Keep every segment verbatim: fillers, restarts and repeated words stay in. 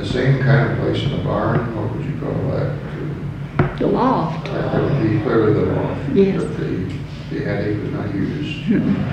the same kind of place in the barn, what would you call that? The loft. That would be clearly the loft. Yes. But the, the attic was not used.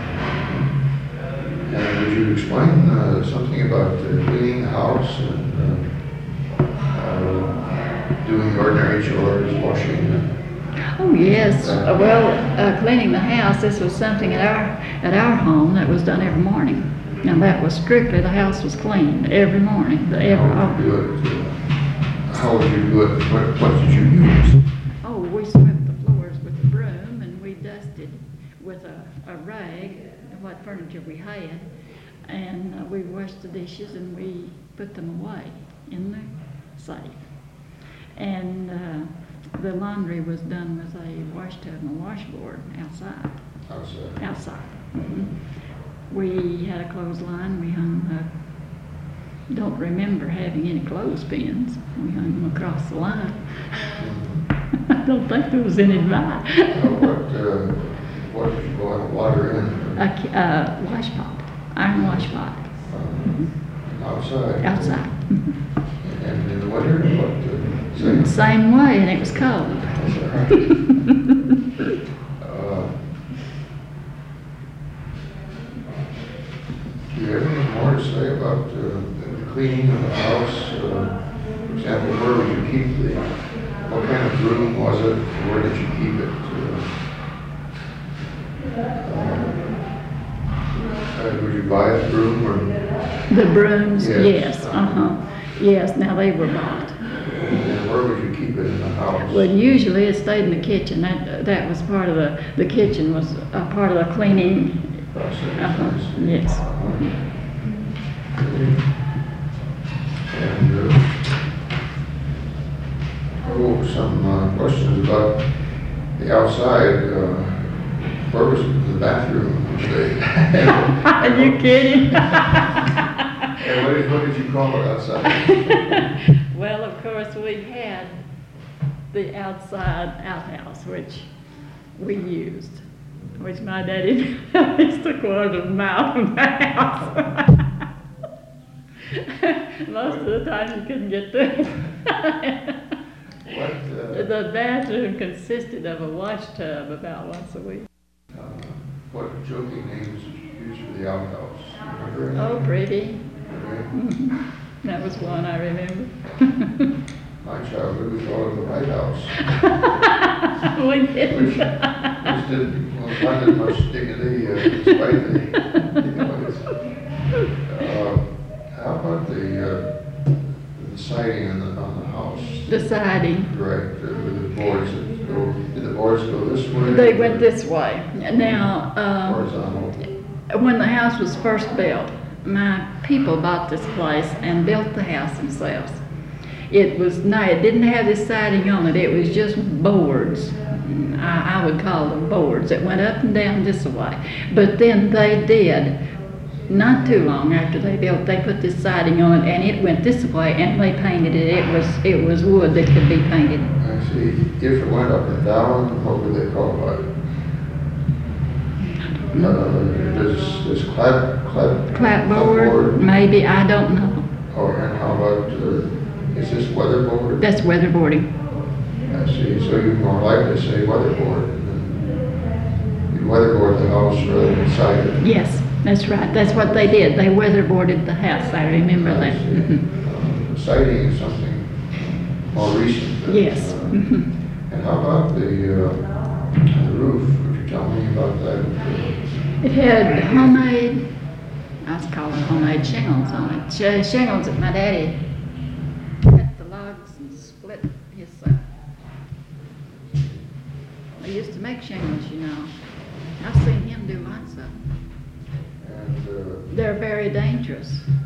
And would you explain uh, something about uh, cleaning the house and uh, uh, doing the ordinary chores, washing? Uh, Oh yes. Uh, well, uh, cleaning the house. This was something at our at our home that was done every morning. Now that was strictly the house was cleaned every morning. The, every, how would you do it? Uh, how would you do it? What, what did you use? Oh, we swept the floors with a broom, and we dusted with a, a rag what furniture we had, and uh, we washed the dishes and we put them away in the safe. And uh, the laundry was done with a wash tub and a washboard outside. Outside. Outside. Mm-hmm. We had a clothesline. We hung. Uh, don't remember having any clothespins. We hung them across the line. Mm-hmm. I don't think there was any to buy. uh, what, uh, what did you boil water in? A uh, wash pot, iron wash pot. Uh, mm-hmm. Outside? Outside. Mm-hmm. And in the winter, what? Uh, same? Same way, and it was cold. That's all right. uh, do you have any more to say about uh, the cleaning of the house? Uh, for example, where would you keep the, what kind of room was it? Where did you keep it? Uh, uh, would you buy a broom or? The brooms, Yes. yes, uh-huh. Yes, now they were bought. And where would you keep it in the house? Well, usually it stayed in the kitchen. That that was part of the, the kitchen was a part of the cleaning. Process. Uh-huh. Yes. Uh-huh. And uh, oh, some uh, questions about the outside. Uh, where was the bathroom? Are you kidding? And what did, what did you call it outside? Well, of course, we had the outside outhouse, which we used, which my daddy used to quarter of a mile from the house. Most of the time you couldn't get to it. What, uh, The bathroom consisted of a wash tub about once a week. uh, what joking names did you use for the outhouse? Remember any? Oh, pretty. Okay. That was one I remember. My childhood, we called it the White House. We didn't. Which, which didn't, well, not as much dignity, uh, despite the, you know, it's, uh, how about the, uh, the siding on the, on the house? The siding. Right, uh, with the boards that go, did the boards go this way? They went this way. Now, uh, Horizontal. when the house was first built, my people bought this place and built the house themselves. It was, no, it didn't have this siding on it. It was just boards. I, I would call them boards that went up and down this way. But then they did, not too long after they built, they put this siding on it and it went this way and they painted it. It was, it was wood that could be painted. I see. If it went up and down, what would they call it? Uh, does, does clap, clap? Clapboard, maybe, I don't know. Oh, and how about, uh, is this weatherboard? That's weatherboarding. I see, so you're more likely to say weatherboard. You weatherboard the house rather than side it. Yes, that's right. That's what they did. They weatherboarded the house. I remember I that. see. Mhm. Um, siding is something more recent. than, Yes. uh, Mhm. And how about the, uh, the roof? Would you tell me about that? It had homemade, I was calling homemade shingles on it. Sh- Shingles that my daddy cut the logs and split his. Uh, they used to make shingles, you know. I've seen him do lots of them. And uh, They're very dangerous.